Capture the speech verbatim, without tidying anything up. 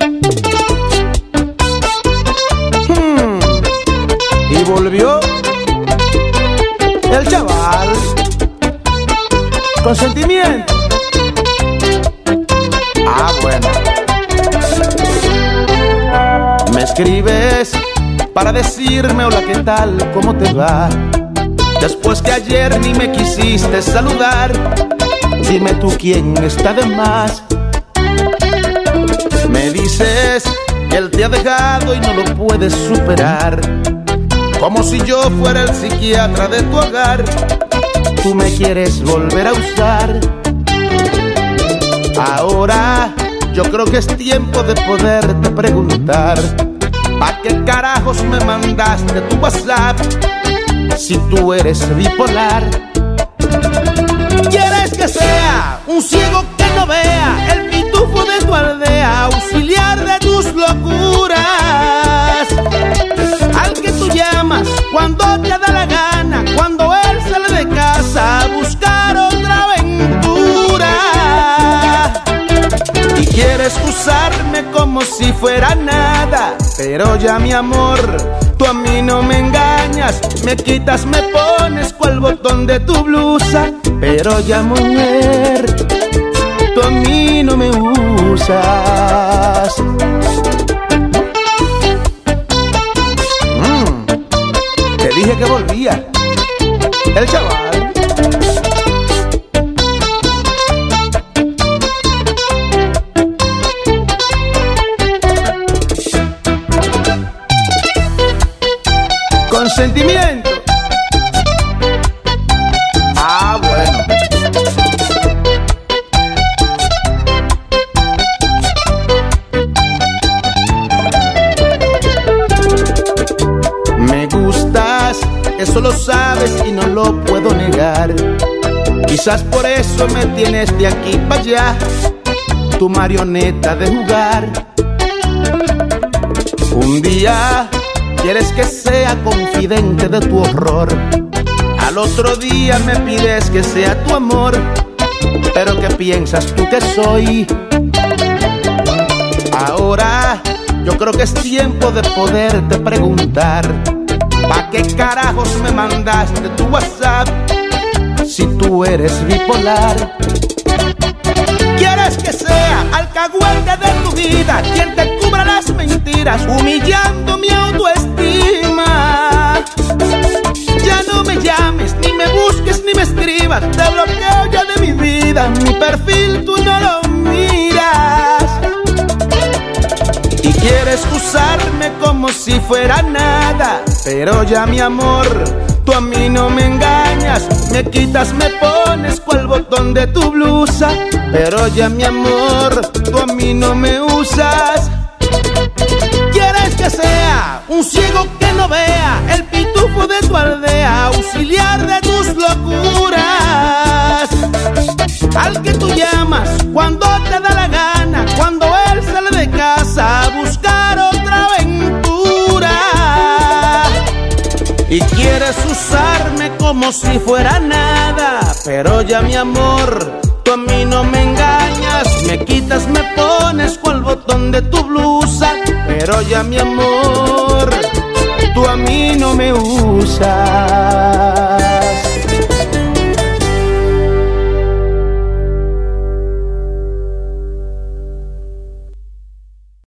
Hmm. Y volvió el chaval con sentimiento. Ah, bueno. Me escribes para decirme hola, ¿qué tal? ¿Cómo te va? Después que ayer ni me quisiste saludar. Dime tú quién está de más. Me dices que él te ha dejado y no lo puedes superar, como si yo fuera el psiquiatra de tu hogar. Tú me quieres volver a usar. Ahora yo creo que es tiempo de poderte preguntar: ¿pa' qué carajos me mandaste tu WhatsApp si tú eres bipolar? ¿Quieres que sea un ciego que no vea, el pitufo de tu aldea, auxiliar de tus locuras, al que tú llamas cuando te da la gana, cuando él sale de casa a buscar otra aventura? Y quieres usarme como si fuera nada, pero ya mi amor, tú a mí no me engañas. Me quitas, me pones cual botón de tu blusa, pero ya mujer, tú a mí no me usas. Mm, te dije que volvía el chaval. Con sentimiento. Ah, bueno. Me gustas, eso lo sabes y no lo puedo negar. Quizás por eso me tienes de aquí para allá, tu marioneta de jugar. Un día quieres que sea confidente de tu horror, al otro día me pides que sea tu amor. Pero ¿qué piensas tú que soy? Ahora yo creo que es tiempo de poderte preguntar: ¿pa' qué carajos me mandaste tu WhatsApp si tú eres bipolar? ¿Quieres que sea alcahuete de tu vida quien te cubra las mentiras, humillando mi autoestima? Ya no me llames, ni me busques, ni me escribas. Te bloqueo ya de mi vida, mi perfil tú no lo miras. Y quieres usarme como si fuera nada, pero ya mi amor, tú a mí no me engañas. Me quitas, me pones cual botón de tu blusa, pero ya mi amor, tú a mí no me usas. ¿Quieres que sea un ciego que no vea, el pitufo de tu aldea, auxiliar de tus locuras, al que tú llamas cuando te da la gana, cuando él sale de casa a buscar otra aventura? Y quieres usarme como si fuera nada, pero ya mi amor, tú a mí no me engañas. Me quitas, me pones cual botón de tu blusa, pero ya mi amor, tú a mí no me usas.